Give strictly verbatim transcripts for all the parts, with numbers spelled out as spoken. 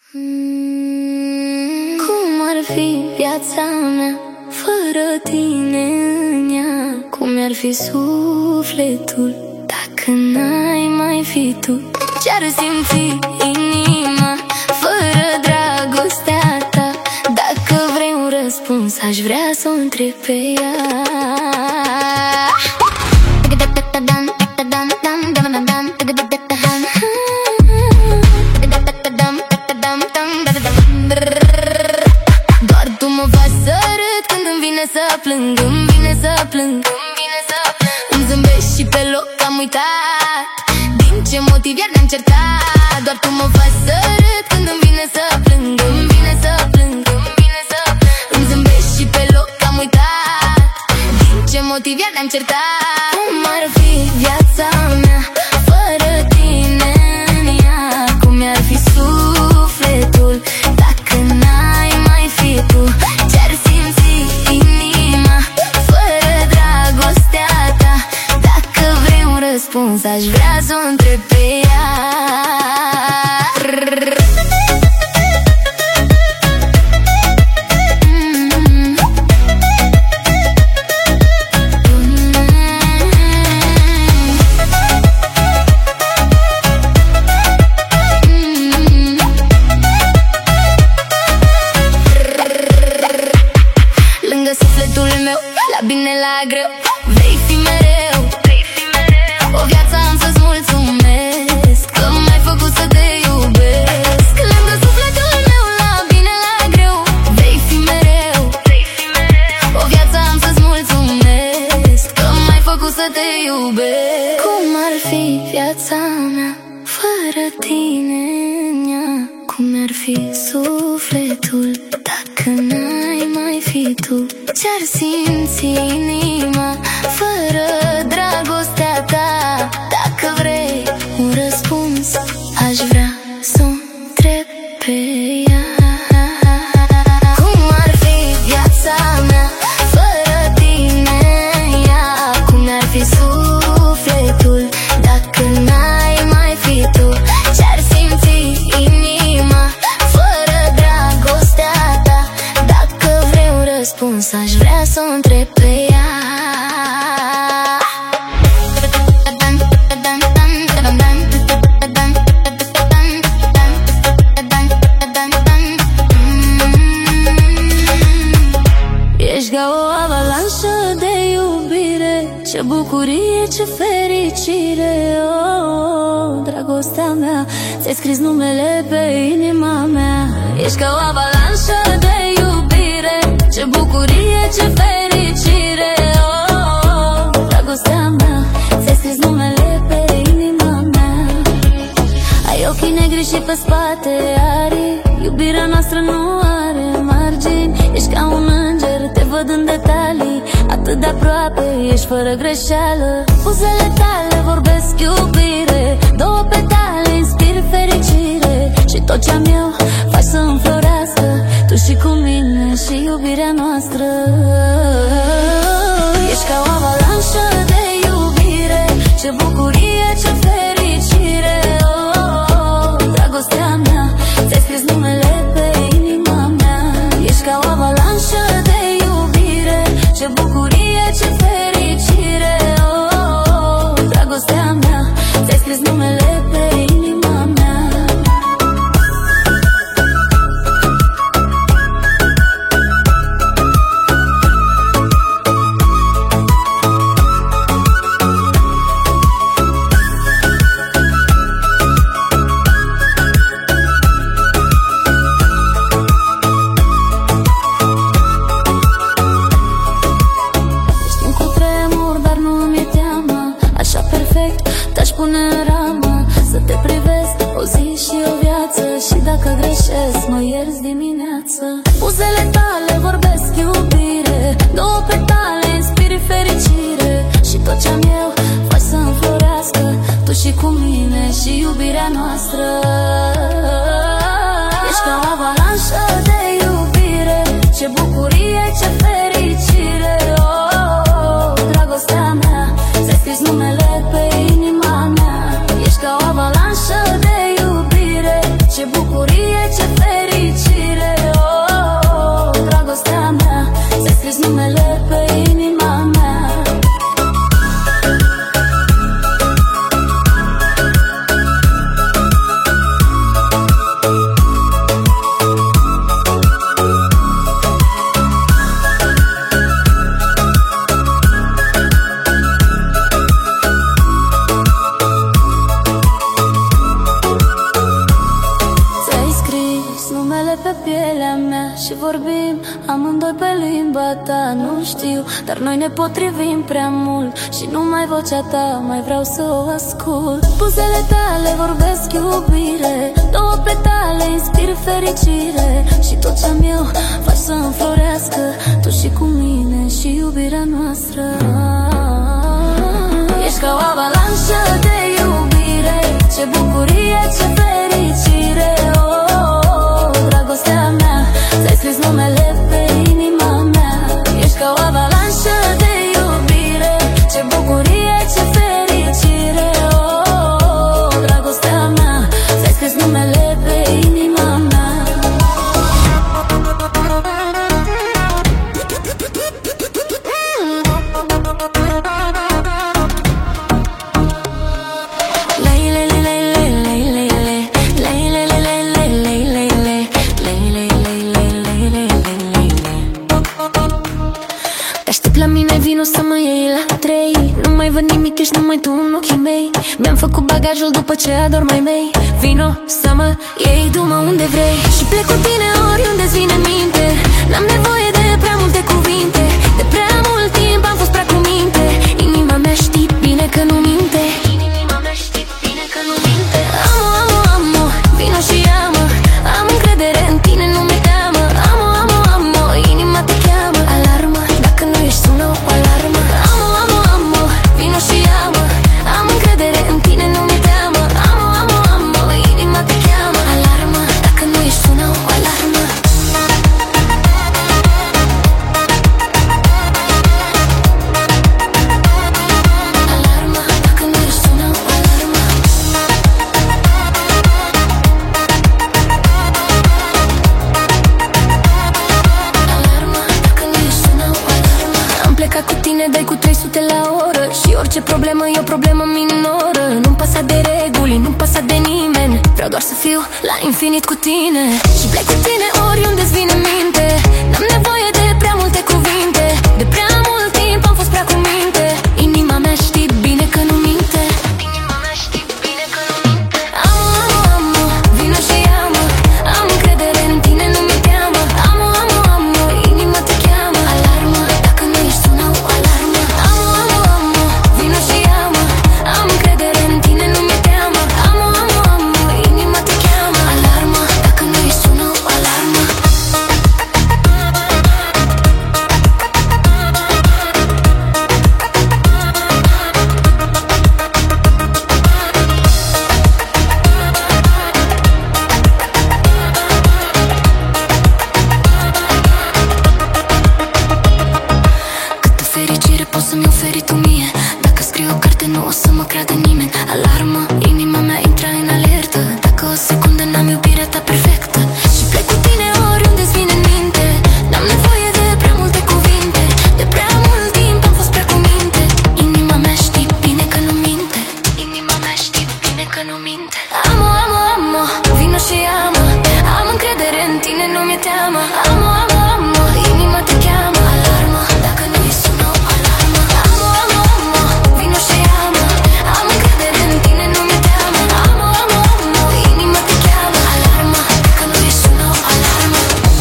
Cum ar fi viața mea fără tine în ea? Cum mi-ar fi sufletul dacă n-ai mai fi tu? Ce-ar simți inima fără dragostea ta? Dacă vrei un răspuns, aș vrea să o întreb pe ea. Doar tu mă faci să râd când îmi vine să plâng, îmi vine să plâng, îmi vine să plâng. Îmi zâmbești și pe loc am uitat din ce motiv iar ne-am certat. Doar tu mă faci să râd când îmi vine să plâng, îmi vine să plâng, îmi vine să plâng. Îmi zâmbești și pe loc am uitat din ce motiv iar ne-am certat. Cum ar fi viața mea fără tine în ea? Cum mi-ar fi sufletul dacă n-ai mai fi tu? Ce-ar simți inima fără dragostea ta? Dacă vrei un răspuns, aș vrea să o întreb pe ea. Sufletul meu, la bine, la greu, vei fi mereu, vei fi mereu. O viață am să-ți mulțumesc că m-ai făcut să te iubesc. Lângă sufletul meu, la bine, la greu, vei fi mereu, vei fi mereu. O viață am să-ți mulțumesc că m-ai făcut să te iubesc. Cum ar fi viața mea fără tine în ea? Cum mi-ar fi sufletul dacă n-ai mai fi tu? Ce-ar simți inima fără dragostea ta? Dacă vrei un răspuns, aș vrea să o întreb pe ea. Cum ar fi viața mea fără tine ea? Cum mi-ar fi sufletul dacă n-ai mai fi tu? Ce-ar simți inima fără dragostea ta? Dacă vrei un răspuns, aș vrea să o întreb pe ea. Ești ca o avalanșă de iubire, ce bucurie, ce fericire. Oh, dragostea mea, ți-ai scris numele pe inima mea. Ești ca o avalanșă de iubire, ce bucurie, ce fericire. Oh, dragostea mea, ți-ai scris numele pe inima mea. Ai ochii negri și pe spate arii, iubirea noastră nu are margini. Ești ca un înger, te văd în detalii, atât de aproape, ești fără greșeală. Buzele tale vorbesc iubire, două petale inspir fericire. Și tot ce-am eu faci să înflorească, tu și cu mine și iubirea noastră. Ești ca o avalanșă de iubire, ce bucurie, ce fericire. Oh, dragostea mea, ți-ai scris numele pe inima mea. Ești ca o avalanșă de iubire, ce bucurie, ce fericire. Oh, dragostea mea, ți-ai scris numele pe inima mea. Te-aș pune în ramă să te privesc o zi și o viață. Și dacă greșesc, mă ierzi dimineață. Buzele tale vorbesc iubire, două petale inspiri fericire. Și tot ce-am eu faci să înflorească, tu și cu mine și iubirea noastră. Ești ca o avalanșă de iubire, ce bucurie, ce fericire. Oh, dragostea mea, ți-ai scris numele pe inima mea. Ești ca o avalanșă de iubire, ce bucurie, ce fericire. buzele pe pielea mea și vorbim amândoi pe limba ta. Nu știu, dar noi ne potrivim prea mult și numai vocea ta mai vreau să o ascult. Buzele tale vorbesc iubire, două petale inspir fericire și tot ce-am eu faci să înflorească, tu și cu mine și iubirea noastră. Ești ca o avalanșă de iubire, ce bucurie, ce fericire. Oh, dragostea mea, ți-ai scris numele pe inima mea. Ești ca o avalanșă de iubire, ce bucurie, ce fericire. Oh, dragostea mea, ți-ai scris numele pe inima mea. Vino să mă iei la trei, nu mai văd nimic, ești numai tu în ochii mei. Mi-am făcut bagajul după ce ador mai mei. Vino să mă iei, du-mă unde vrei și plec cu tine oriunde-ți vine în minte. N-am nevoie de prea multe cuvinte, de prea mult timp am fost prea cu minte. Inima mea știi bine că nu minte. Inima mea știi bine că nu minte. Amo, amo, amo, vino și ia-mă. Am încredere în tine, nu mi-e teamă. Amo, amo, amo, inima te cheamă. Alarmă, dacă nu ești sună o alarmă. Amo, amo, amo, vino și ia-mă. Am încredere în tine, nu mi-e teamă. Amo, amo, amo, inima te cheamă. Alarmă, dacă nu ești sună o alarmă. Alarmă, dacă nu ești sună o alarmă. Alarmă, dacă nu ești sună o alarmă. Am plecat cu tine, dai cu trei sute la oră și orice problemă e o problemă minoră. Nu-mi pasa de reguli, nu-mi pasa de nimeni, vreau doar să fiu la infinit cu tine. Și plec cu tine oriunde-ți vine în minte. N-am nevoie de prea multe cuvinte, de prea mult timp am fost prea cu minte. Inima mea știi bine că nu minte. Inima mea știi bine că nu minte. Amo, amo, amo, vino și ia-mă. Am încredere în tine, nu mi-e teamă. Amo, amo, amo, inima te cheamă. Alarmă, dacă nu ești sună o alarmă. Amo, amo, amo, vino și ia-mă. Am încredere în tine, nu mi-e teamă. Amo, amo, amo, inima te cheamă. Alarmă, dacă nu ești sună o alarmă. Câtă fericire poți să-mi oferi tu mie. Dacă scriu o carte nu o să mă creadă nimeni. Alarmă, inima mea intră în alertă. Dacă o secundă n-am iubirea ta perfectă. Și plec cu tine oriunde-ți vine în minte. N-am nevoie de prea multe cuvinte, de prea mult timp am fost prea cu minte. Inima mea știi bine că nu minte. Inima mea știi bine că nu minte. Amo, amo, amo, vino și ia-mă. Am încredere în tine, nu mi-e teamă. Amo, amo, amo, inima te cheamă. Alarmă, dacă nu îi sună o alarmă. Amo, amo, amo, vino și ia-mă. Am încredere în tine, nu mi-e teamă. Amo, amo, amo, inima te cheamă. Alarmă, dacă nu îi sună o alarmă.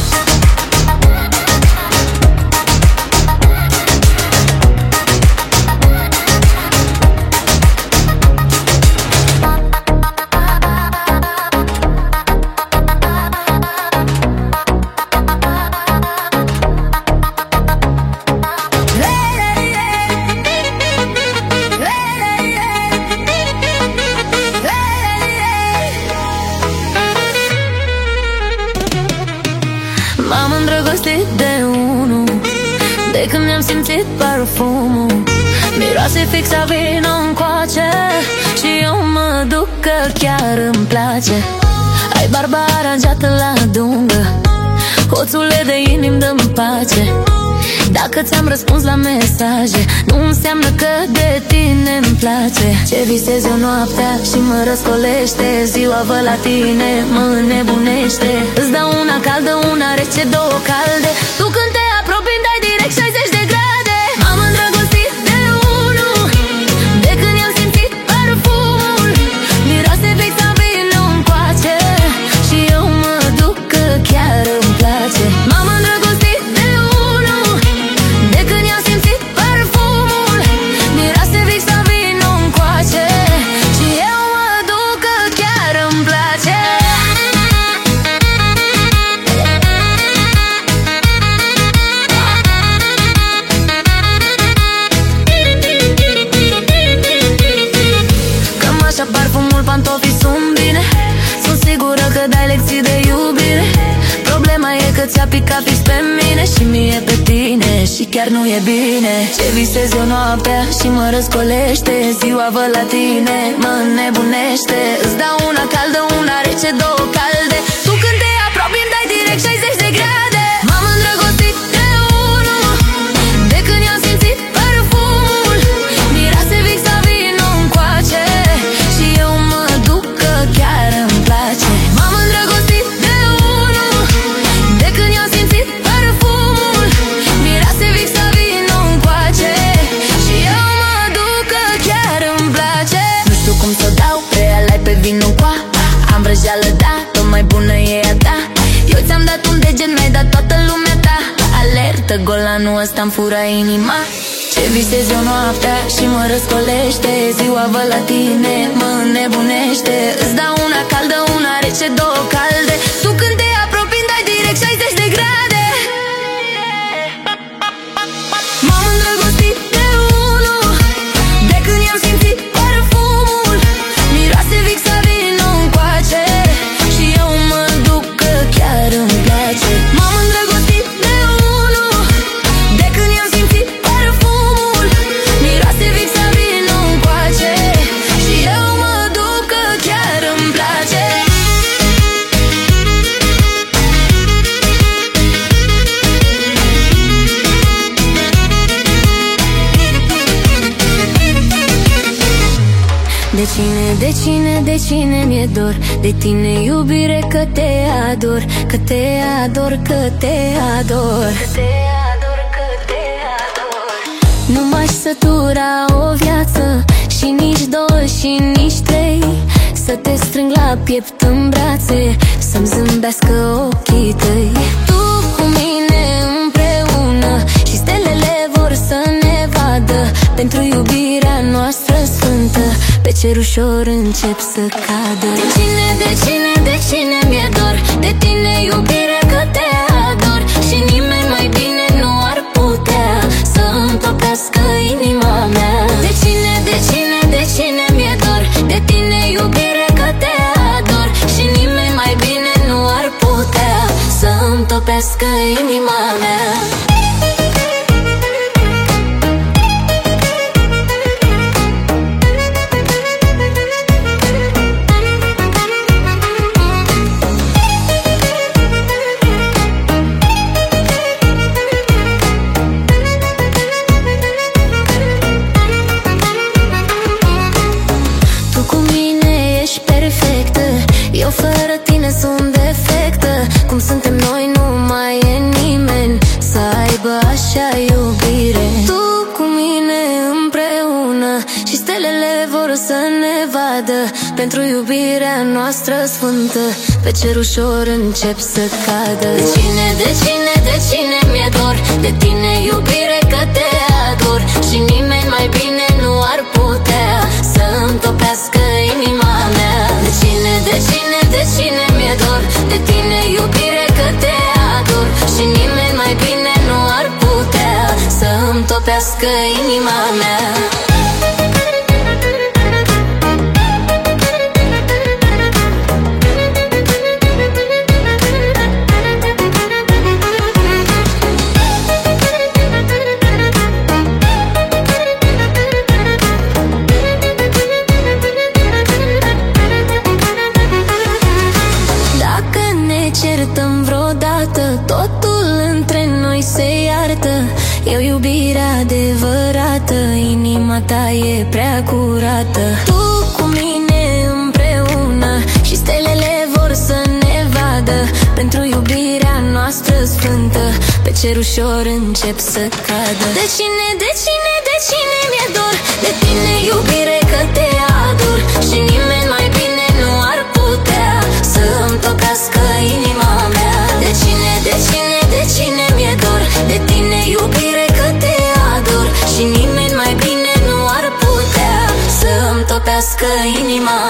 M-am îndrăgostit de unul de când mi-am simțit parfumul. Miroase fix a vino încoace și eu mă duc că chiar îmi place. Ai barba aranjată la dungă, hoțule de inim, dă-mi pace. Dacă ți-am răspuns la mesaje, nu înseamnă că de tine îmi place. Ce visez eu noaptea și mă răscolește, ziua vă la tine mă înnebunește. Îți dau una caldă, una rece, două calde. Tu când te apropii dai direct șaizeci de grade. M-am îndrăgostit de unul de când i-am simțit parfumul. Miroase fix a vino încoace și eu mă duc că chiar ți-a picat fix pe mine și mie pe tine, și chiar nu e bine. Ce visez eu noaptea și mă răscolește, ziua văd la tine, mă înnebunește. Îți dau una caldă, una rece, două calde. Tu când te apropii îmi dai direct șaizeci de grade. M-am îndrăgostit de unul de când i-am simțit parfumul. Miroase Vixa vino încoace și eu mă duc că chiar îmi place. M-am îndrăgostit de unul de când i-am simțit parfumul. Miroase Vixa vino încoace și eu mă duc că chiar îmi place. Nu știu cum să o dau, prealai pe vinul coa. Am vrăjeală, da, tot mai bună e a ta. Eu ți-am dat un deget, mi-ai dat toată lumea ta. Alertă, golanul ăsta-mi fura inima. Ce visez eu noaptea și mă răscolește, ziua văd la tine, mă înnebunește. Îți dau una caldă, una rece, două calde. Tu când te apropii îmi dai direct șaizeci de grade. M-am îndrăgostit de unul de când i-am simțit parfumul. Miroase Vixa vino încoace și eu mă duc că chiar îmi place. M-am îndrăgostit de unul de când i-am simțit parfumul. Miroase Vixa vino încoace și eu mă duc că chiar îmi place. De cine, de cine, de cine mi-e dor? De tine, iubire, că te ador, că te ador, că te ador, că te ador, că te ador. Nu m-aș sătura o viață, și nici două, și nici trei, să te strâng la piept în brațe, să-mi zâmbească ochii tăi. Tu cu mine împreună și stelele vor să ne vadă. Pentru iubirea noastră sfântă pe cer ușor încep să cadă. De cine, de cine, de cine mi-e dor? De tine, iubire, că te ador, și nimeni mai bine nu ar putea să-mi topească inima mea. De cine, de cine, de cine mi-e dor? De tine, iubire, că te ador, și nimeni mai bine nu ar putea să-mi topească inima mea. Eu fără tine sunt defectă. Cum suntem noi nu mai e nimeni să aibă așa iubire. Tu cu mine împreună și stelele vor să ne vadă. Pentru iubirea noastră sfântă pe cer ușor încep să cadă. De cine, de cine, de cine mi-e dor? De tine, iubire, că te ador, și nimeni mai bine nu ar putea să-mi topească inima mea. De cine, de cine, de cine mi-e dor? De tine, iubire, că te ador, și nimeni mai bine nu ar putea să-mi topească inima mea. Certăm vreodată, totul între noi se iartă. Eu iubirea adevărată, inima ta e prea curată. Tu cu mine împreună și stelele vor să ne vadă. Pentru iubirea noastră sfântă pe cer ușor încep să cadă. De cine, de cine, de cine mi-e dor? De tine, iubire, că te ador, și nimeni mai bine nu ar putea să-mi topească inima mea. De cine, de cine, de cine mi-e dor? De tine, iubire, că te ador, și nimeni mai bine nu ar putea să-mi topească inima